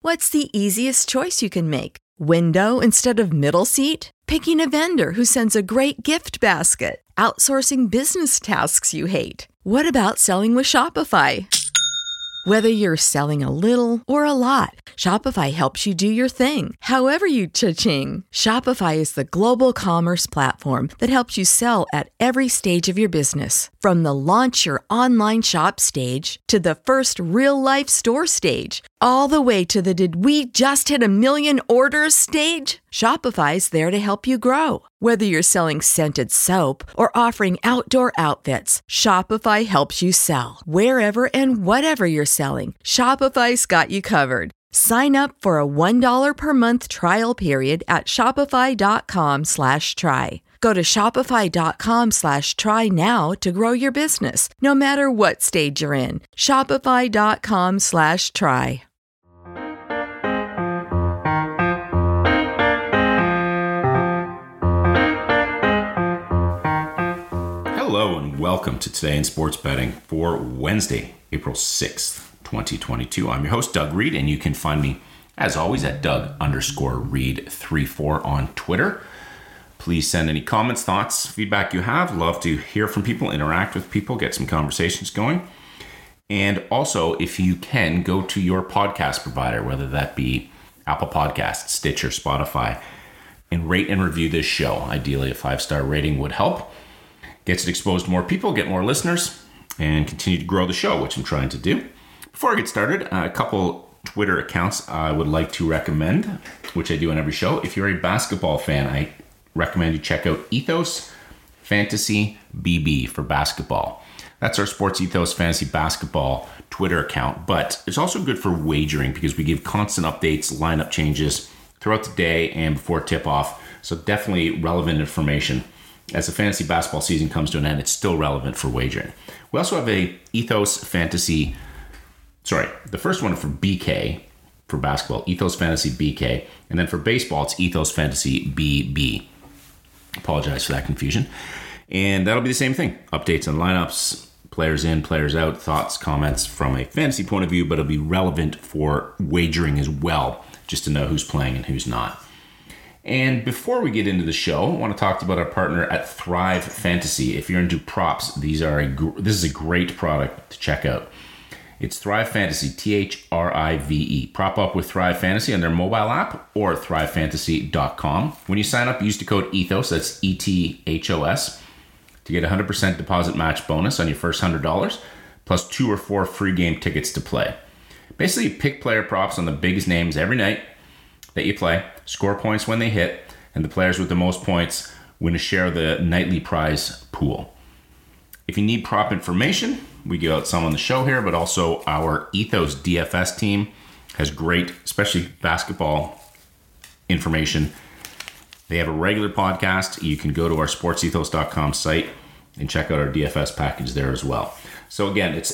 What's the easiest choice you can make? Window instead of middle seat? Picking a vendor who sends a great gift basket? Outsourcing business tasks you hate? What about selling with Shopify? Whether you're selling a little or a lot, Shopify helps you do your thing, however you cha-ching. Shopify is the global commerce platform that helps you sell at every stage of your business. From the launch your online shop stage to the first real-life store stage, all the way to the did we just hit a million orders stage. Shopify's there to help you grow. Whether you're selling scented soap or offering outdoor outfits, Shopify helps you sell. Wherever and whatever you're selling, Shopify's got you covered. Sign up for a $1 per month trial period at shopify.com/try. Go to shopify.com/try now to grow your business, no matter what stage you're in. Shopify.com/try. Hello and welcome to Today in Sports Betting for Wednesday, April 6th, 2022. I'm your host, Doug Reed, and you can find me, as always, at Doug_Reed34 on Twitter. Please send any comments, thoughts, feedback you have. Love to hear from people, interact with people, get some conversations going. And also, if you can, go to your podcast provider, whether that be Apple Podcasts, Stitcher, Spotify, and rate and review this show. Ideally, a 5-star rating would help. Gets it exposed to more people, get more listeners, and continue to grow the show, which I'm trying to do. Before I get started, a couple Twitter accounts I would like to recommend, which I do on every show. If you're a basketball fan, I recommend you check out Ethos Fantasy BB for basketball. That's our Sports Ethos Fantasy Basketball Twitter account, but it's also good for wagering because we give constant updates, lineup changes throughout the day and before tip-off, so definitely relevant information. As the fantasy basketball season comes to an end, it's still relevant for wagering. We also have a Ethos Fantasy, the first one for BK, for basketball, Ethos Fantasy BK, and then for baseball, it's Ethos Fantasy BB. Apologize for that confusion. And that'll be the same thing. Updates on lineups, players in, players out, thoughts, comments from a fantasy point of view, but it'll be relevant for wagering as well, just to know who's playing and who's not. And before we get into the show, I want to talk about our partner at Thrive Fantasy. If you're into props, this is a great product to check out. It's Thrive Fantasy, THRIVE. Prop up with Thrive Fantasy on their mobile app or thrivefantasy.com. When you sign up, use the code ETHOS, that's ETHOS, to get a 100% deposit match bonus on your first $100, plus 2 or 4 free game tickets to play. Basically, you pick player props on the biggest names every night that you play, score points when they hit, and the players with the most points win a share of the nightly prize pool. If you need prop information, we give out some on the show here, but also our Ethos DFS team has great, especially basketball information. They have a regular podcast. You can go to our sportsethos.com site and check out our DFS package there as well. So again, it's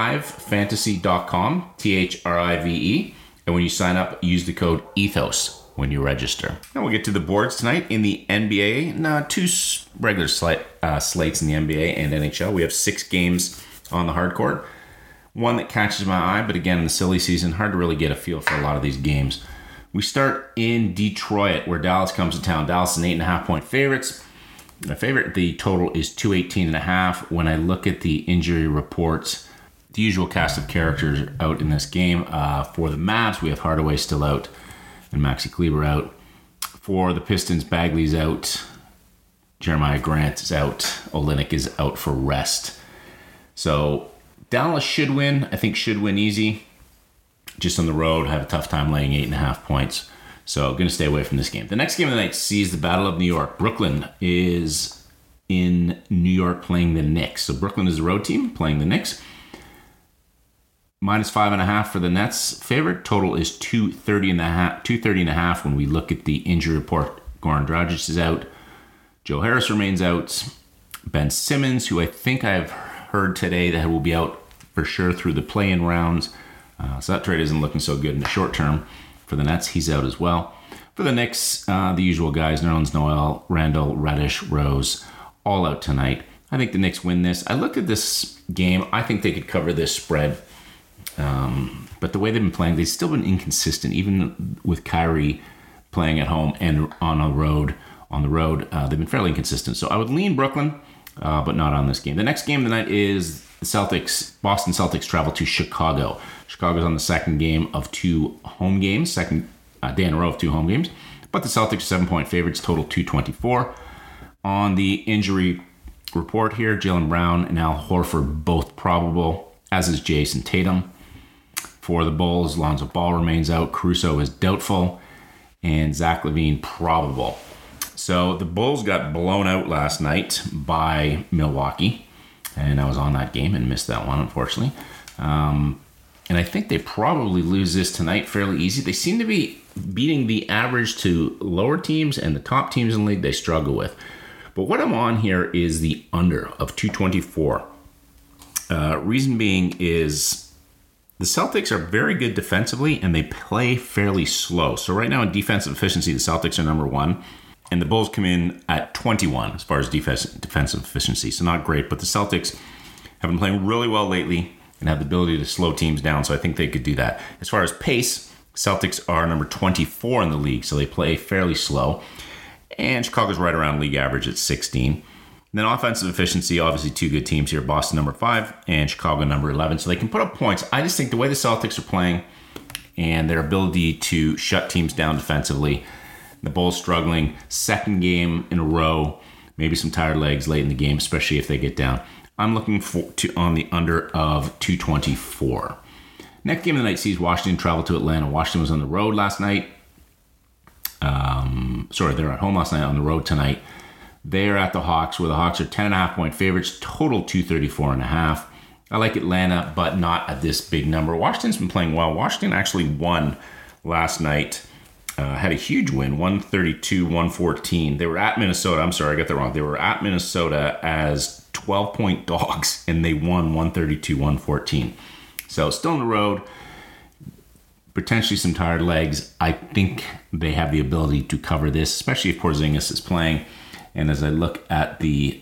thrivefantasy.com, THRIVE. And when you sign up, use the code ETHOS when you register. Now we'll get to the boards tonight in the NBA. 2 regular slates in the NBA and NHL. We have 6 games on the hard court. One that catches my eye, but again, in the silly season, hard to really get a feel for a lot of these games. We start in Detroit, where Dallas comes to town. Dallas is an 8.5-point favorites. My favorite, the total is 218.5. When I look at the injury reports, the usual cast of characters out in this game. For the Mavs, we have Hardaway still out and Maxi Kleber out. For the Pistons, Bagley's out. Jeremiah Grant is out. Olynyk is out for rest. So Dallas should win. I think should win easy. Just on the road, have a tough time laying 8.5 points. So going to stay away from this game. The next game of the night sees the Battle of New York. Brooklyn is in New York playing the Knicks. So Brooklyn is the road team playing the Knicks. Minus 5.5 for the Nets. Favorite total is 230.5 when we look at the injury report. Goran Dragic is out. Joe Harris remains out. Ben Simmons, who I think I've heard today that will be out for sure through the play-in rounds. So that trade isn't looking so good in the short term for the Nets. He's out as well. For the Knicks, the usual guys, Nerlens Noel, Randall, Reddish, Rose, all out tonight. I think the Knicks win this. I looked at this game. I think they could cover this spread. But the way they've been playing, they've still been inconsistent, even with Kyrie playing at home and on the road. They've been fairly inconsistent. So I would lean Brooklyn, but not on this game. The next game of the night is the Boston Celtics travel to Chicago. Chicago's on the second game of 2 home games, second day in a row of 2 home games. But the Celtics are 7-point favorites, total 224. On the injury report here, Jaylen Brown and Al Horford both probable, as is Jason Tatum. For the Bulls, Lonzo Ball remains out. Caruso is doubtful. And Zach LaVine probable. So the Bulls got blown out last night by Milwaukee. And I was on that game and missed that one, unfortunately. And I think they probably lose this tonight fairly easy. They seem to be beating the average to lower teams, and the top teams in the league they struggle with. But what I'm on here is the under of 224. Reason being is the Celtics are very good defensively, and they play fairly slow. So right now in defensive efficiency, the Celtics are number 1, and the Bulls come in at 21 as far as defensive efficiency. So not great, but the Celtics have been playing really well lately and have the ability to slow teams down, so I think they could do that. As far as pace, Celtics are number 24 in the league, so they play fairly slow. And Chicago's right around league average at 16. And then offensive efficiency, obviously 2 good teams here. Boston number 5 and Chicago number 11. So they can put up points. I just think the way the Celtics are playing and their ability to shut teams down defensively, the Bulls struggling, second game in a row, maybe some tired legs late in the game, especially if they get down. I'm looking on the under of 224. Next game of the night sees Washington travel to Atlanta. Washington was on the road last night. They're at home last night, on the road tonight. They're at the Hawks, where the Hawks are 10.5-point favorites, total 234.5. I like Atlanta, but not at this big number. Washington's been playing well. Washington actually won last night. Had a huge win, 132-114. They were at Minnesota. I'm sorry, I got that wrong. They were at Minnesota as 12-point dogs, and they won 132-114. So still on the road, potentially some tired legs. I think they have the ability to cover this, especially if Porzingis is playing. And as I look at the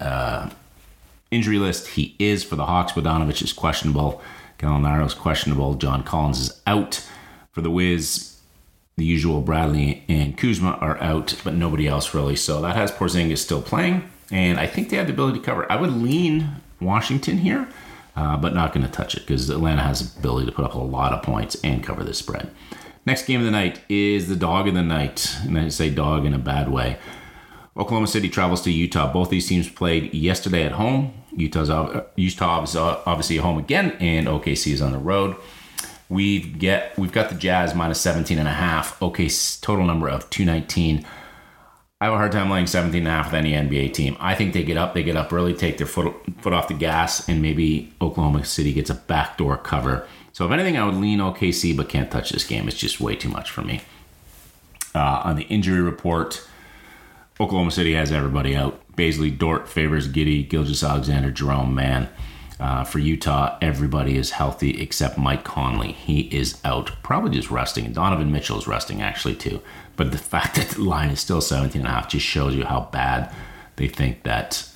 injury list, he is for the Hawks. Bogdanovic is questionable. Gallinaro is questionable. John Collins is out. For the Wiz, the usual Bradley and Kuzma are out, but nobody else really. So that has Porzingis still playing. And I think they have the ability to cover. I would lean Washington here, but not going to touch it because Atlanta has the ability to put up a lot of points and cover this spread. Next game of the night is the dog of the night. And I say dog in a bad way. Oklahoma City travels to Utah. Both these teams played yesterday at home. Utah is obviously at home again, and OKC is on the road. We've got the Jazz minus 17.5. OKC total number of 219. I have a hard time laying 17.5 with any NBA team. I think they get up early, take their foot off the gas, and maybe Oklahoma City gets a backdoor cover. So if anything, I would lean OKC, but can't touch this game. It's just way too much for me. On the injury report, Oklahoma City has everybody out. Baisley, Dort, Favors, Giddey, Gilgeous-Alexander, Jerome, Mann. For Utah, everybody is healthy except Mike Conley. He is out, probably just resting. And Donovan Mitchell is resting actually too. But the fact that the line is still 17.5 just shows you how bad they think that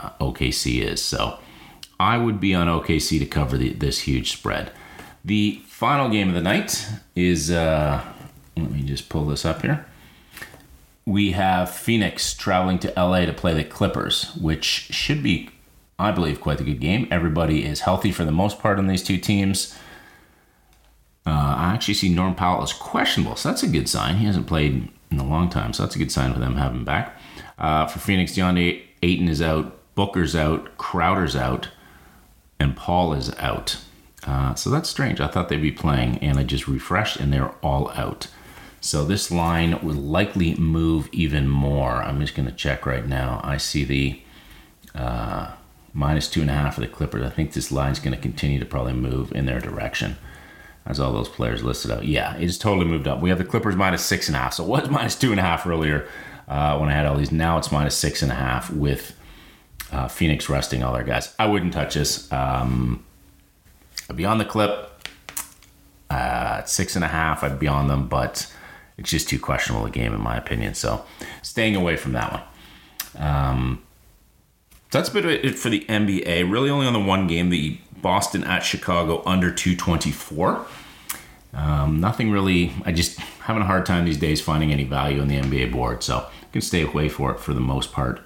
OKC is. So I would be on OKC to cover this huge spread. The final game of the night is, let me just pull this up here. We have Phoenix traveling to LA to play the Clippers, which should be, I believe, quite a good game. Everybody is healthy for the most part on these two teams. I actually see Norm Powell is questionable, so that's a good sign. He hasn't played in a long time, so that's a good sign for them having him back. For Phoenix, DeAndre Ayton is out, Booker's out, Crowder's out, and Paul is out. So that's strange. I thought they'd be playing, and I just refreshed, and they're all out. So this line will likely move even more. I'm just going to check right now. I see the minus 2.5 for the Clippers. I think this line's going to continue to probably move in their direction. As all those players listed out. Yeah, it's totally moved up. We have the Clippers minus 6.5. So it was minus 2.5 earlier when I had all these. Now it's minus 6.5 with Phoenix resting all their guys. I wouldn't touch this. I'd be on the Clip. At 6.5, I'd be on them, but it's just too questionable a game in my opinion. So staying away from that one. So that's a bit of it for the NBA. Really only on the one game, the Boston at Chicago under 224. Nothing really. I just having a hard time these days finding any value on the NBA board, so I can stay away from it for the most part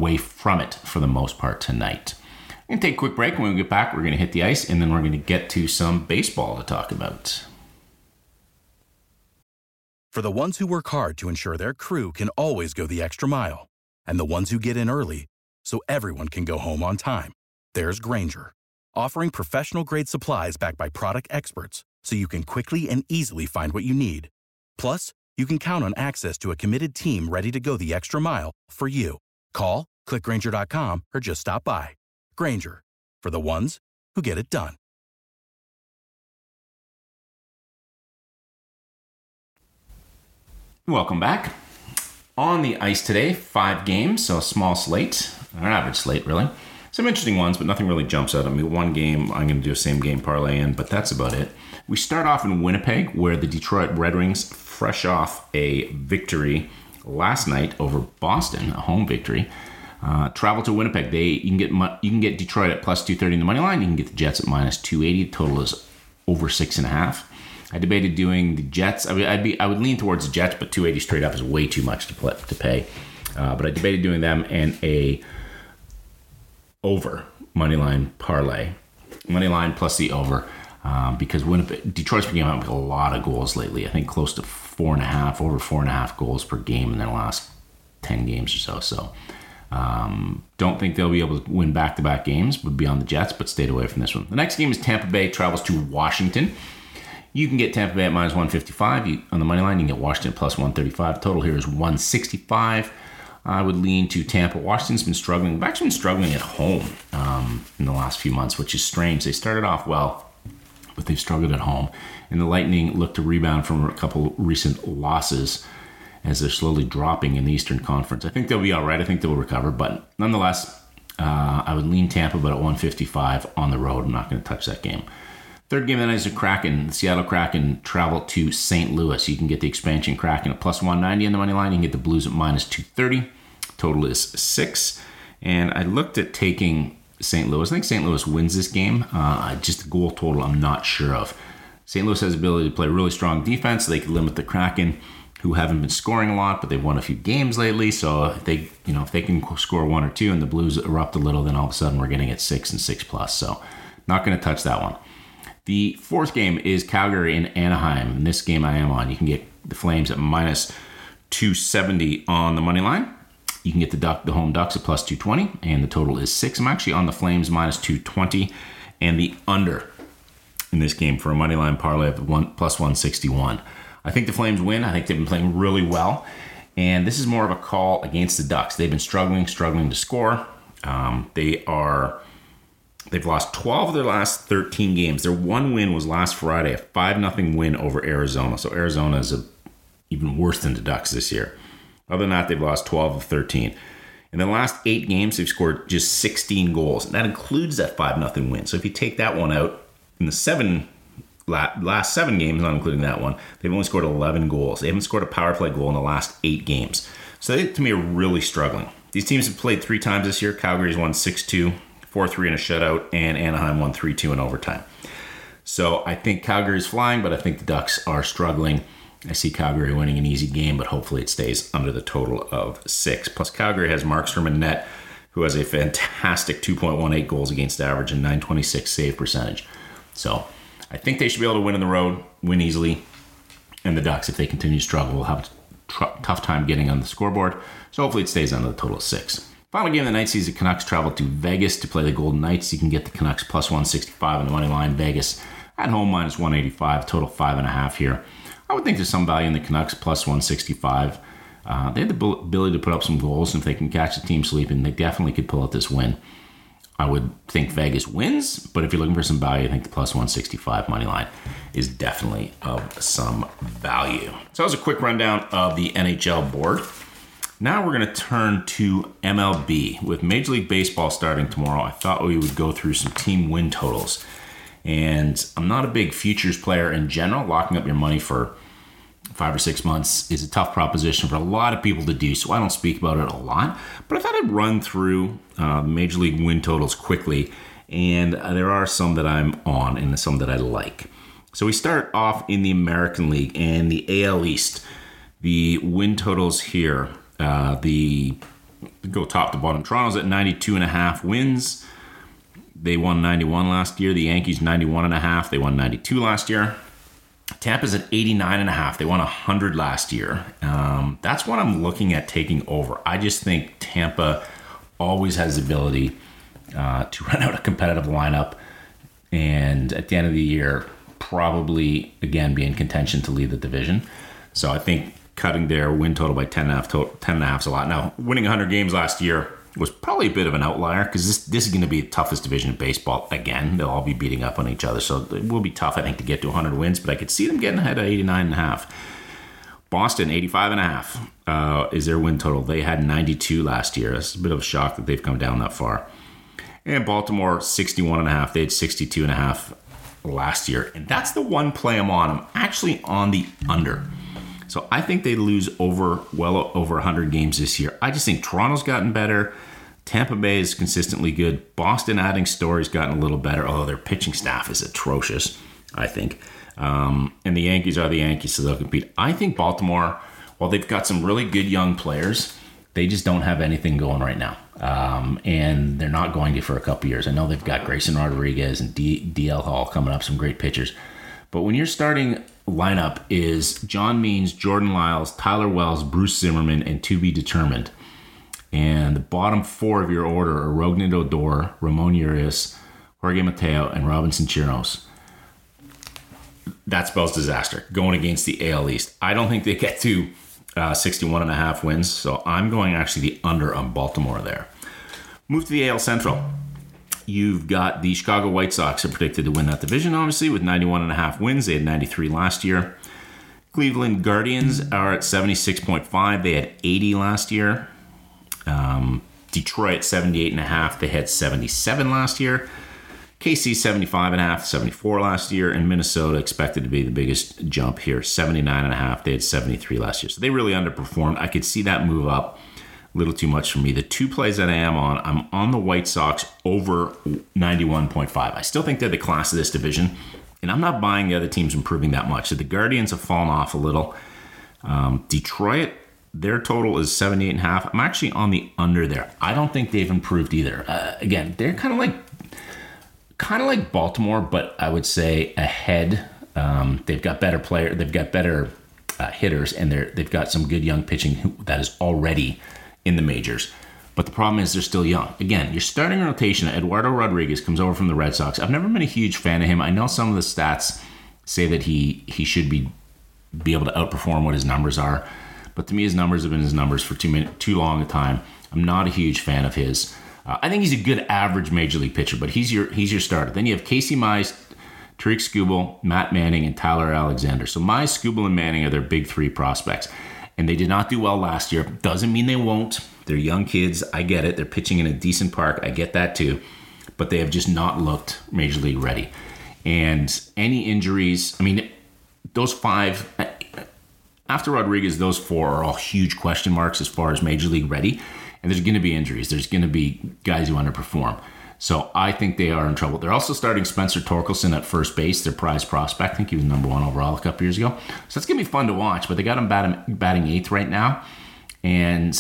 tonight. I'm going to take a quick break. When we get back, we're going to hit the ice, and then we're going to get to some baseball to talk about. For the ones who work hard to ensure their crew can always go the extra mile, and the ones who get in early so everyone can go home on time, there's Grainger, offering professional-grade supplies backed by product experts so you can quickly and easily find what you need. Plus, you can count on access to a committed team ready to go the extra mile for you. Call, click Grainger.com, or just stop by. Grainger, for the ones who get it done. Welcome back. On the ice today, 5 games, so a small slate, or an average slate, really. Some interesting ones, but nothing really jumps out at me. One game I'm going to do a same game parlay in, but that's about it. We start off in Winnipeg, where the Detroit Red Wings, fresh off a victory last night over Boston, a home victory, travel to Winnipeg. You can get Detroit at plus 230 in the money line. You can get the Jets at minus 280. The total is over 6.5. I debated doing the Jets. I would lean towards the Jets, but 280 straight up is way too much to pay. But I debated doing them and a over money line parlay, money line plus the over, because Detroit's been giving up a lot of goals lately. I think close to 4.5, over 4.5 goals per game in their last 10 games or so. So don't think they'll be able to win back-to-back games. Would be on the Jets, but stayed away from this one. The next game is Tampa Bay travels to Washington. You can get Tampa Bay at minus 155 on the money line. You can get Washington plus 135. Total here is 165. I would lean to Tampa. Washington's been struggling. They've actually been struggling at home in the last few months, which is strange. They started off well, but they've struggled at home. And the Lightning look to rebound from a couple recent losses as they're slowly dropping in the Eastern Conference. I think they'll be all right. I think they'll recover. But nonetheless, I would lean Tampa, but at 155 on the road. I'm not going to touch that game. Third game of the night is the Kraken. The Seattle Kraken travel to St. Louis. You can get the expansion Kraken at plus 190 on the money line. You can get the Blues at minus 230. Total is 6. And I looked at taking St. Louis. I think St. Louis wins this game. Just the goal total, I'm not sure of. St. Louis has the ability to play really strong defense. So they can limit the Kraken, who haven't been scoring a lot, but they've won a few games lately. So if they can score 1 or 2 and the Blues erupt a little, then all of a sudden we're getting at 6 and 6+. So not going to touch that one. The fourth game is Calgary and Anaheim. In this game I am on. You can get the Flames at minus 270 on the money line. You can get the home Ducks at plus 220, and the total is 6. I'm actually on the Flames minus 220, and the under in this game for a money line parlay of plus 161. I think the Flames win. I think they've been playing really well, and this is more of a call against the Ducks. They've been struggling to score. They've lost 12 of their last 13 games. Their one win was last Friday, a 5-0 win over Arizona. So Arizona is even worse than the Ducks this year. Other than that, they've lost 12 of 13. In the last 8 games, they've scored just 16 goals. And that includes that 5-0 win. So if you take that one out, in the last 7 games, not including that one, they've only scored 11 goals. They haven't scored a power play goal in the last 8 games. So they, to me, are really struggling. These teams have played 3 times this year. Calgary's won 6-2. 4-3 in a shutout, and Anaheim won 3-2 in overtime. So I think Calgary's flying, but I think the Ducks are struggling. I see Calgary winning an easy game, but hopefully it stays under the total of 6. Plus Calgary has Markstrom in net, who has a fantastic 2.18 goals against average and 926 save percentage. So I think they should be able to win on the road, win easily. And the Ducks, if they continue to struggle, will have a tough time getting on the scoreboard. So hopefully it stays under the total of 6. Final game of the night sees the Canucks travel to Vegas to play the Golden Knights. You can get the Canucks plus 165 on the money line. Vegas at home minus 185, total 5.5 here. I would think there's some value in the Canucks plus 165. They have the ability to put up some goals, and if they can catch the team sleeping, they definitely could pull out this win. I would think Vegas wins, but if you're looking for some value, I think the plus 165 money line is definitely of some value. So that was a quick rundown of the NHL board. Now we're going to turn to MLB. With Major League Baseball starting tomorrow, I thought we would go through some team win totals. And I'm not a big futures player in general. Locking up your money for 5 or 6 months is a tough proposition for a lot of people to do, so I don't speak about it a lot. But I thought I'd run through Major League win totals quickly And there are some that I'm on and some that I like. So we start off in the American League and the AL East. The win totals here, go top to bottom. Toronto's at 92.5 wins. They won 91 last year. The Yankees 91.5. They won 92 last year. Tampa's at 89.5. They won 100 last year. That's what I'm looking at taking over. I just think Tampa always has the ability to run out a competitive lineup, and at the end of the year, probably again be in contention to lead the division. So I think cutting their win total by 10.5 is a lot. Now, winning 100 games last year was probably a bit of an outlier because this is going to be the toughest division in baseball. Again, they'll all be beating up on each other, so it will be tough, I think, to get to 100 wins, but I could see them getting ahead of 89.5. Boston, 85.5 is their win total. They had 92 last year. It's a bit of a shock that they've come down that far. And Baltimore, 61.5. They had 62.5 last year. And that's the one play I'm on. I'm actually on the under. So I think they lose well over 100 games this year. I just think Toronto's gotten better. Tampa Bay is consistently good. Boston, adding Story's gotten a little better, although their pitching staff is atrocious, I think. And the Yankees are the Yankees, so they'll compete. I think Baltimore, while they've got some really good young players, they just don't have anything going right now. And they're not going to for a couple years. I know they've got Grayson Rodriguez and DL Hall coming up, some great pitchers. But when your starting lineup is John Means, Jordan Lyles, Tyler Wells, Bruce Zimmerman, and to be determined, and the bottom four of your order are Rougned Odor, Ramon Urias, Jorge Mateo, and Robinson Chirinos, that spells disaster going against the AL East. I don't think they get to 61.5 wins, so I'm going actually the under on Baltimore there. Move to the AL Central. You've got the Chicago White Sox are predicted to win that division, obviously, with 91.5 wins. They had 93 last year. Cleveland Guardians are at 76.5. They had 80 last year. Detroit, 78.5. They had 77 last year. KC, 75.5, 74 last year. And Minnesota expected to be the biggest jump here, 79.5. They had 73 last year. So they really underperformed. I could see that move up a little too much for me. The two plays that I am on, I'm on the White Sox over 91.5. I still think they're the class of this division, and I'm not buying the other teams improving that much. So the Guardians have fallen off a little. Detroit, their total is 78.5. I'm actually on the under there. I don't think they've improved either. Again, they're kind of like Baltimore, but I would say ahead. They've got better players. They've got better hitters, and they've got some good young pitching that is already in the majors. But the problem is they're still young. Again, your starting rotation, Eduardo Rodriguez comes over from the Red Sox. I've never been a huge fan of him. I know some of the stats say that he should be able to outperform what his numbers are. But to me, his numbers have been his numbers for too long a time. I'm not a huge fan of his. I think he's a good average major league pitcher, but he's your starter. Then you have Casey Mize, Tariq Skubal, Matt Manning, and Tyler Alexander. So Mize, Skubal, and Manning are their big three prospects. And they did not do well last year. Doesn't mean they won't. They're young kids. I get it. They're pitching in a decent park. I get that too. But they have just not looked major league ready. And any injuries, I mean, those five, after Rodriguez, those four are all huge question marks as far as major league ready. And there's going to be injuries. There's going to be guys who underperform. So I think they are in trouble. They're also starting Spencer Torkelson at first base, their prize prospect. I think he was number one overall a couple years ago. So it's going to be fun to watch. But they got him batting eighth right now. And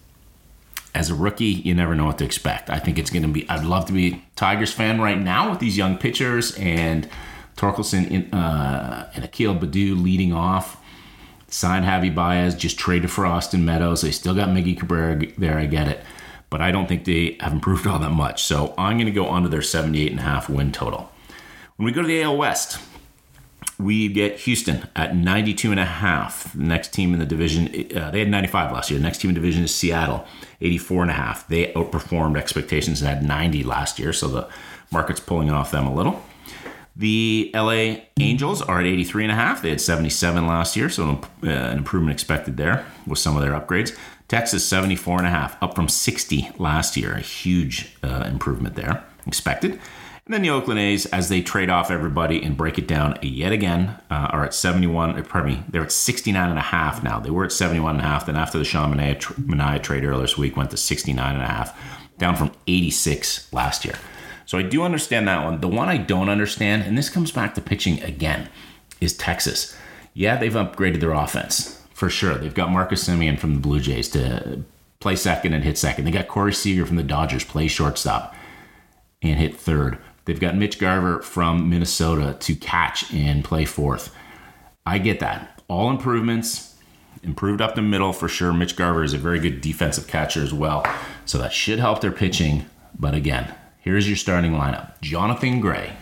as a rookie, you never know what to expect. I think it's going to be, I'd love to be a Tigers fan right now with these young pitchers and Torkelson and Akil Baddoo leading off. Signed Javi Baez, just traded for Austin Meadows. They still got Miggy Cabrera there, I get it. But I don't think they have improved all that much. So I'm going to go under their 78.5 win total. When we go to the AL West, we get Houston at 92.5. The next team in the division, they had 95 last year. The next team in the division is Seattle, 84.5. They outperformed expectations and had 90 last year, so the market's pulling off them a little. The LA Angels are at 83.5. They had 77 last year, so an improvement expected there with some of their upgrades. Texas, 74.5, up from 60 last year. A huge improvement there expected. And then the Oakland A's, as they trade off everybody and break it down yet again, are at 71. They're at 69.5 now. They were at 71.5. Then after the Sean Manaea trade earlier this week, went to 69.5, down from 86 last year. So I do understand that one. The one I don't understand, and this comes back to pitching again, is Texas. Yeah, they've upgraded their offense, for sure. They've got Marcus Semien from the Blue Jays to play second and hit second. They got Corey Seager from the Dodgers, play shortstop and hit third. They've got Mitch Garver from Minnesota to catch and play fourth. I get that. All improvements, improved up the middle for sure. Mitch Garver is a very good defensive catcher as well, so that should help their pitching. But again, here's your starting lineup. Jonathan Gray,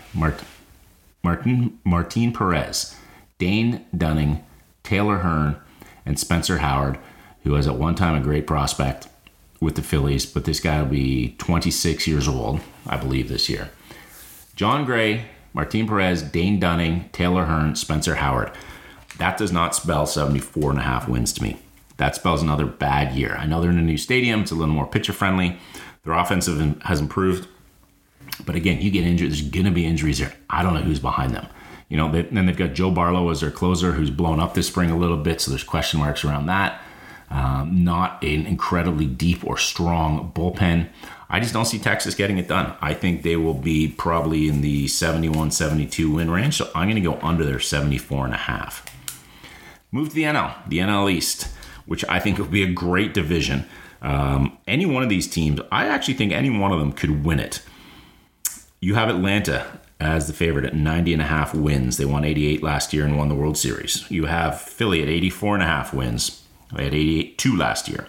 Martin Perez, Dane Dunning, Taylor Hearn, and Spencer Howard, who was at one time a great prospect with the Phillies, but this guy will be 26 years old, I believe, this year. John Gray, Martin Perez, Dane Dunning, Taylor Hearn, Spencer Howard. That does not spell 74.5 wins to me. That spells another bad year. I know they're in a new stadium. It's a little more pitcher-friendly. Their offensive has improved. But again, you get injured. There's going to be injuries there. I don't know who's behind them. Then they've got Joe Barlow as their closer, who's blown up this spring a little bit, so there's question marks around that. Not an incredibly deep or strong bullpen. I just don't see Texas getting it done. I think they will be probably in the 71-72 win range, so I'm going to go under their 74.5. Move to the NL East, which I think will be a great division. Any one of these teams, I actually think any one of them could win it. You have Atlanta as the favorite at 90.5 wins. They won 88 last year and won the World Series. You have Philly at 84.5 wins. They had 82 last year.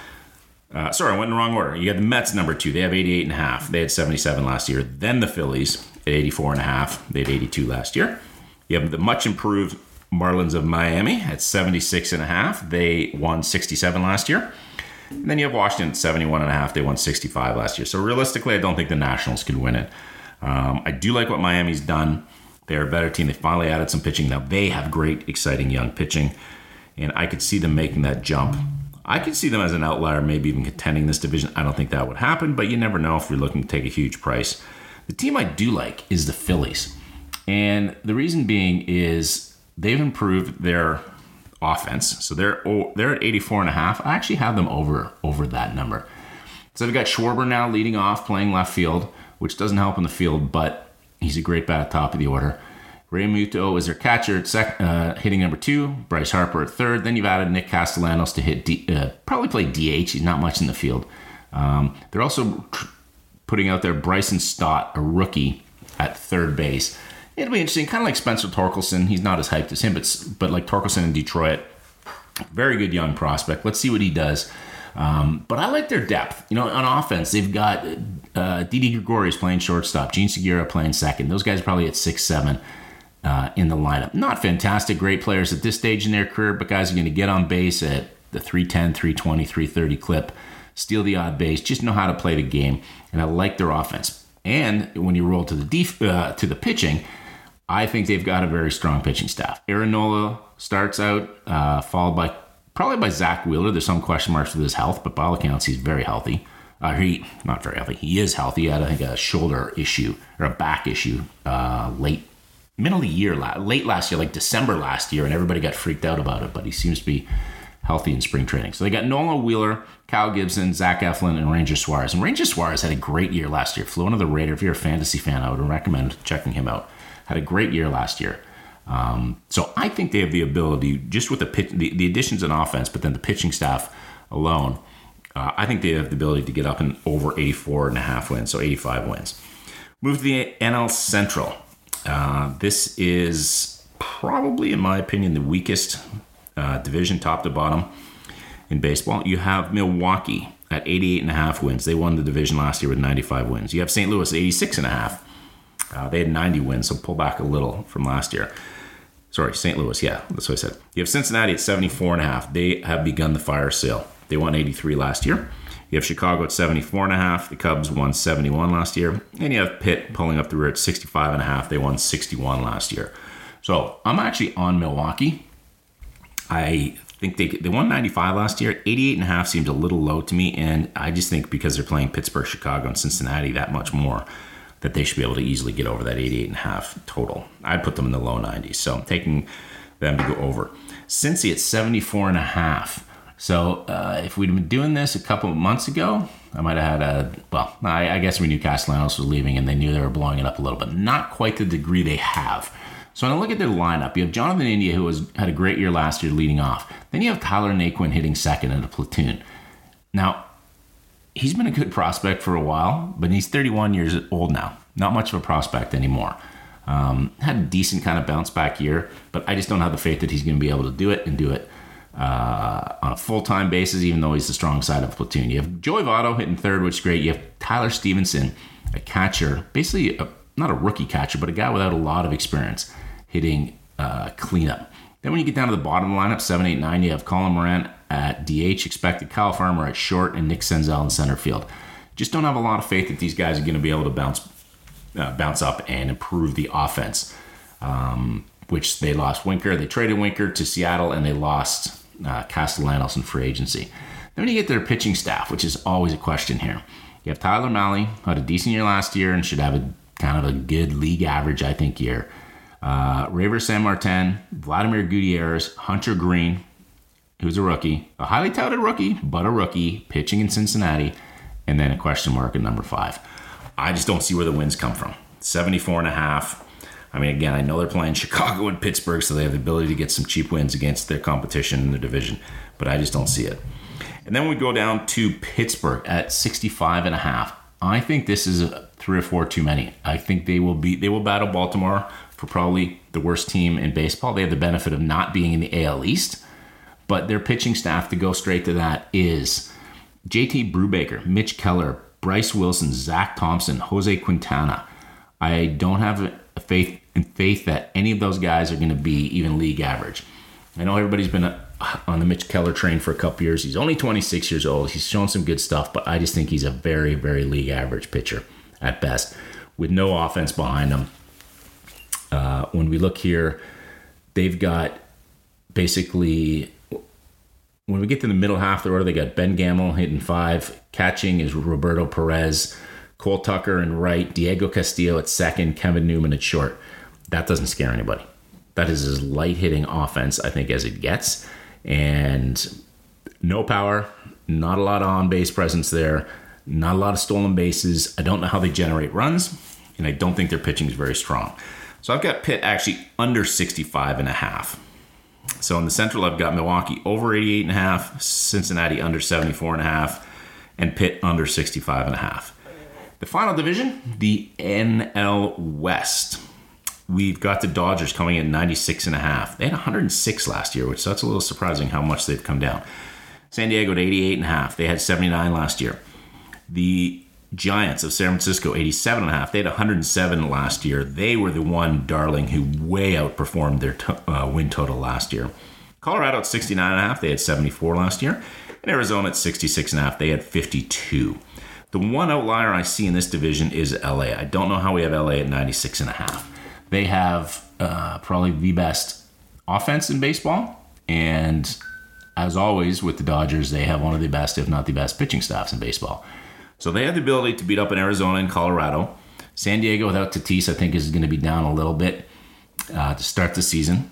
Sorry, I went in the wrong order. You got the Mets number 2. They have 88.5. They had 77 last year. Then the Phillies at 84.5. They had 82 last year. You have the much improved Marlins of Miami at 76.5. They won 67 last year. And then you have Washington at 71.5. They won 65 last year. So realistically, I don't think the Nationals could win it. I do like what Miami's done. They're a better team. They finally added some pitching. Now they have great, exciting young pitching. And I could see them making that jump. I could see them as an outlier, maybe even contending this division. I don't think that would happen, but you never know if you're looking to take a huge price. The team I do like is the Phillies. And the reason being is they've improved their offense. So they're at 84.5. I actually have them over that number. So they've got Schwarber now leading off, playing left field, which doesn't help in the field, but he's a great bat at top of the order. Ray Muto is their catcher at hitting number 2. Bryce Harper at third. Then you've added Nick Castellanos to hit probably play DH. He's not much in the field. They're also putting out there Bryson Stott, a rookie, at third base. It'll be interesting, kind of like Spencer Torkelson. He's not as hyped as him, but like Torkelson in Detroit, very good young prospect. Let's see what he does. But I like their depth. On offense, they've got Didi Gregorius playing shortstop, Gene Segura playing second. Those guys are probably at 6-7 in the lineup. Not fantastic, great players at this stage in their career, but guys are going to get on base at the 310, 320, 330 clip, steal the odd base, just know how to play the game, and I like their offense. And when you roll to the pitching, I think they've got a very strong pitching staff. Aaron Nola starts out, followed probably by Zach Wheeler. There's some question marks with his health, but by all accounts, he's very healthy. Not very healthy. He is healthy. He had, I think, a shoulder issue or a back issue middle of the year, late last year, like December last year, and everybody got freaked out about it, but he seems to be healthy in spring training. So they got Nola Wheeler, Kyle Gibson, Zach Eflin, and Ranger Suarez. And Ranger Suarez had a great year last year. Flew under the radar. If you're a fantasy fan, I would recommend checking him out. Had a great year last year. So I think they have the ability, just with the additions in offense, but then the pitching staff alone, I think they have the ability to get up and over 84.5 wins, so 85 wins. Move to the NL Central. This is probably, in my opinion, the weakest division, top to bottom, in baseball. You have Milwaukee at 88.5 wins. They won the division last year with 95 wins. You have St. Louis at 86.5. They had 90 wins, so pull back a little from last year. Sorry, St. Louis, yeah, that's what I said. You have Cincinnati at 74.5. They have begun the fire sale. They won 83 last year. You have Chicago at 74.5. The Cubs won 71 last year. And you have Pitt pulling up the rear at 65.5. They won 61 last year. So I'm actually on Milwaukee. I think they won 95 last year. 88.5 seems a little low to me. And I just think because they're playing Pittsburgh, Chicago, and Cincinnati that much more, that they should be able to easily get over that 88.5 total. I'd put them in the low 90s. So I'm taking them to go over. Cincy at 74.5. So if we'd been doing this a couple of months ago, I might have had I guess we knew Castellanos was leaving and they knew they were blowing it up a little bit. Not quite the degree they have. So when I look at their lineup, you have Jonathan India, who had a great year last year leading off. Then you have Tyler Naquin hitting second in a platoon. Now, he's been a good prospect for a while, but he's 31 years old now. Not much of a prospect anymore. Had a decent kind of bounce back year, but I just don't have the faith that he's going to be able to do it and do it on a full-time basis, even though he's the strong side of the platoon. You have Joey Votto hitting third, which is great. You have Tyler Stevenson, a catcher, basically not a rookie catcher, but a guy without a lot of experience, hitting cleanup. Then when you get down to the bottom of the lineup, 7, 8, 9, you have Colin Moran at DH, expected Kyle Farmer at short, and Nick Senzel in center field. Just don't have a lot of faith that these guys are going to be able to bounce up and improve the offense, which they lost Winker. They traded Winker to Seattle, and they lost Castellanos in free agency. Then when you get their pitching staff, which is always a question here, you have Tyler Mahle, who had a decent year last year and should have a kind of a good league average, I think, year. Raver San Martin, Vladimir Gutierrez, Hunter Green, who's a rookie, a highly touted rookie, but a rookie, pitching in Cincinnati, and then a question mark at number 5. I just don't see where the wins come from. 74.5. I mean, again, I know they're playing Chicago and Pittsburgh, so they have the ability to get some cheap wins against their competition in the division, but I just don't see it. And then we go down to Pittsburgh at 65.5. I think this is 3 or 4 too many. I think they will battle Baltimore for probably the worst team in baseball. They have the benefit of not being in the AL East, but their pitching staff, to go straight to that, is JT Brubaker, Mitch Keller, Bryce Wilson, Zach Thompson, Jose Quintana. I don't have a faith that any of those guys are going to be even league average. I know everybody's been on the Mitch Keller train for a couple years. He's only 26 years old. He's shown some good stuff, but I just think he's a very, very league average pitcher at best, with no offense behind him. When we look here, they've got basically, when we get to the middle half of the order, they got Ben Gamel hitting 5. Catching is Roberto Perez, Cole Tucker in right, Diego Castillo at second, Kevin Newman at short. That doesn't scare anybody. That is as light hitting offense, I think, as it gets. And no power, not a lot of on-base presence there, not a lot of stolen bases. I don't know how they generate runs, and I don't think their pitching is very strong. So I've got Pitt actually under 65.5. So in the Central, I've got Milwaukee over 88.5, Cincinnati under 74.5, and Pitt under 65.5. The final division, the NL West. We've got the Dodgers coming in 96.5. They had 106 last year, which that's a little surprising how much they've come down. San Diego at 88.5. They had 79 last year. The Giants of San Francisco, 87.5. They had 107 last year. They were the one darling who way outperformed their win total last year. Colorado at 69.5. They had 74 last year. And Arizona at 66.5. They had 52. The one outlier I see in this division is LA. I don't know how we have LA at 96.5. They have probably the best offense in baseball. And as always with the Dodgers, they have one of the best, if not the best, pitching staffs in baseball. So they have the ability to beat up in Arizona and Colorado. San Diego without Tatis, I think, is going to be down a little bit to start the season.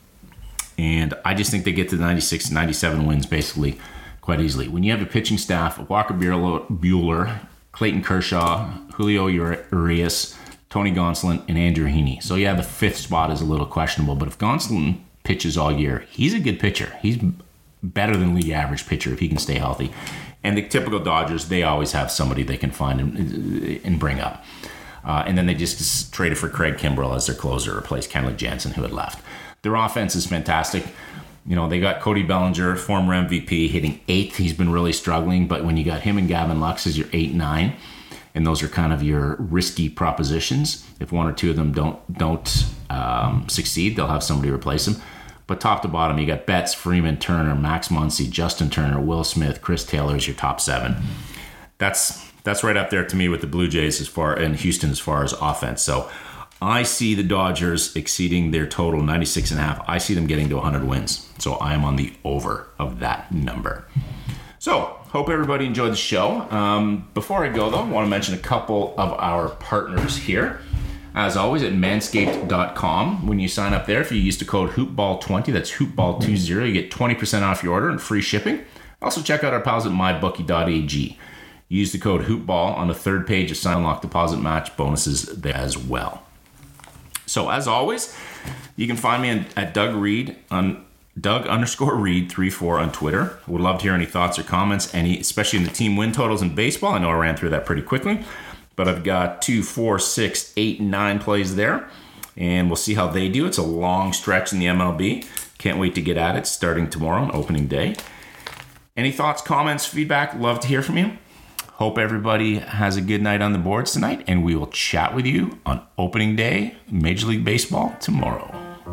And I just think they get to 96, 97 wins basically quite easily. When you have a pitching staff of Walker Buehler, Clayton Kershaw, Julio Urias, Tony Gonsolin, and Andrew Heaney. So yeah, the 5th spot is a little questionable, but if Gonsolin pitches all year, he's a good pitcher. He's better than league average pitcher if he can stay healthy. And the typical Dodgers, they always have somebody they can find and bring up. And then they just traded for Craig Kimbrell as their closer, replaced Kenley Jansen, who had left. Their offense is fantastic. You know, they got Cody Bellinger, former MVP, hitting 8th. He's been really struggling, but when you got him and Gavin Lux as your 8-9, and those are kind of your risky propositions, if one or two of them don't succeed, they'll have somebody replace them. But top to bottom, you got Betts, Freeman, Turner, Max Muncy, Justin Turner, Will Smith, Chris Taylor is your top 7. That's right up there to me with the Blue Jays and Houston as far as offense. So I see the Dodgers exceeding their total 96.5. I see them getting to 100 wins. So I am on the over of that number. So hope everybody enjoyed the show. Before I go, though, I want to mention a couple of our partners here. As always, at manscaped.com, when you sign up there, if you use the code HoopBall20, that's HoopBall20, you get 20% off your order and free shipping. Also, check out our pals at MyBookie.ag. Use the code HOOPBALL on the third page of Sign Unlock deposit match bonuses there as well. So as always, you can find me at Doug Reed on Doug_Reed34 on Twitter. Would love to hear any thoughts or comments, especially in the team win totals in baseball. I know I ran through that pretty quickly, but I've got 2, 4, 6, 8, 9 plays there, and we'll see how they do. It's a long stretch in the MLB. Can't wait to get at it starting tomorrow on opening day. Any thoughts, comments, feedback? Love to hear from you. Hope everybody has a good night on the boards tonight, and we will chat with you on opening day, Major League Baseball, tomorrow.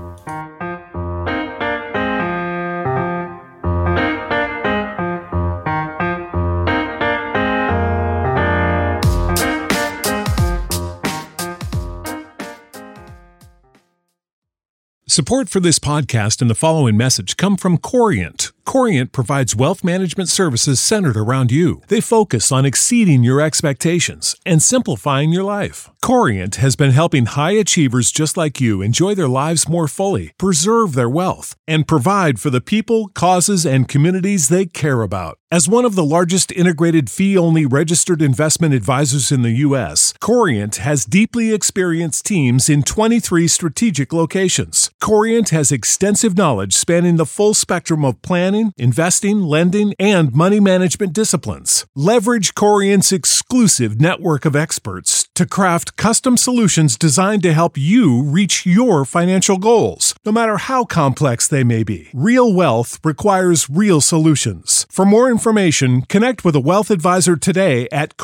Support for this podcast and the following message come from Corient. Corient provides wealth management services centered around you. They focus on exceeding your expectations and simplifying your life. Corient has been helping high achievers just like you enjoy their lives more fully, preserve their wealth, and provide for the people, causes, and communities they care about. As one of the largest integrated fee-only registered investment advisors in the U.S., Corient has deeply experienced teams in 23 strategic locations. Corient has extensive knowledge spanning the full spectrum of planning, investing, lending, and money management disciplines. Leverage Corient's exclusive network of experts to craft custom solutions designed to help you reach your financial goals, no matter how complex they may be. Real wealth requires real solutions. For more information, connect with a wealth advisor today at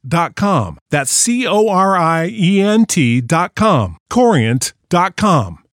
Corient.com. That's Corient.com. Corient.com.